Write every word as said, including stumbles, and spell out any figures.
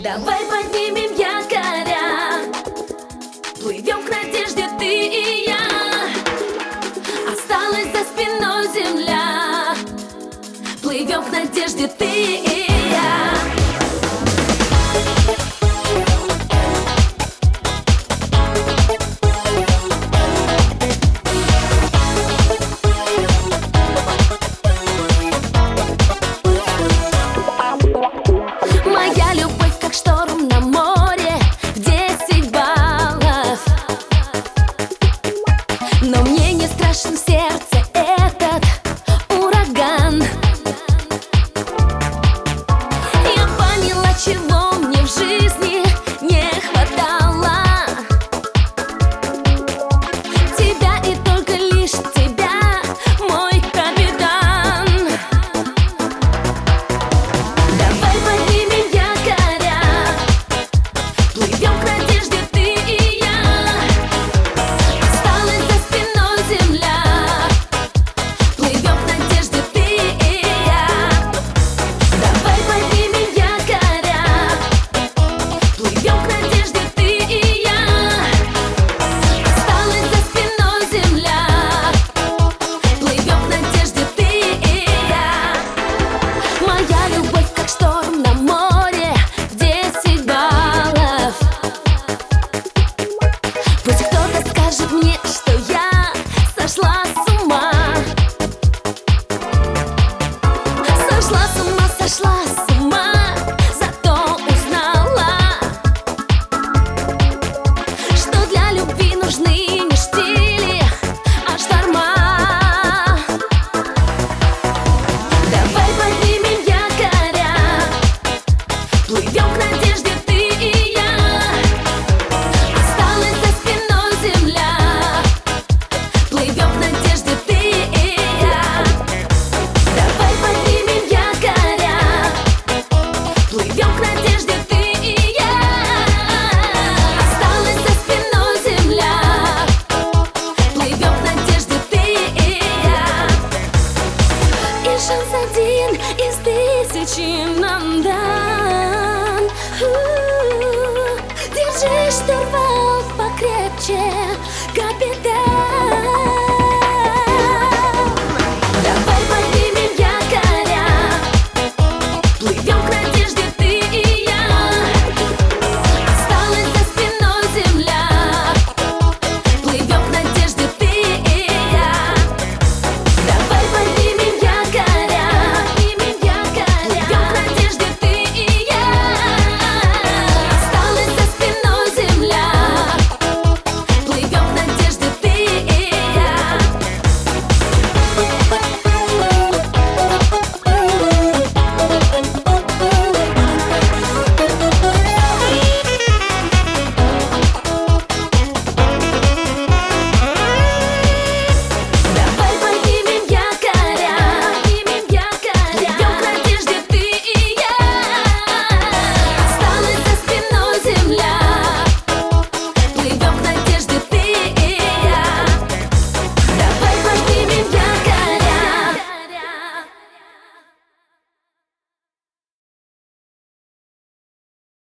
Давай поднимем якоря, плывем к надежде ты и я. Осталась за спиной земля, плывем к надежде ты и я. Моя любовь как шторм на море в десять баллов, но мне не страшен в сердце этот ураган. Я поняла, чего мне в жизни не хватало. Тебя и только лишь тебя, мой капитан. Давай поднимем якоря, плывем к надежде ты и я. Осталась за спиной земля, плывем к надежде ты и я. Давай поднимем якоря, плывем к надежде ты и я. Осталась за спиной земля, плывем к надежде ты и я. Моя любовь как шторм на море в десять баллов. Пусть кто-то скажет мне, что я сошла с ума. Сошла с ума, сошла с ума, зато узнала, что для любви нужны не штили, а шторма. Давай поднимем якоря, плывем к надежде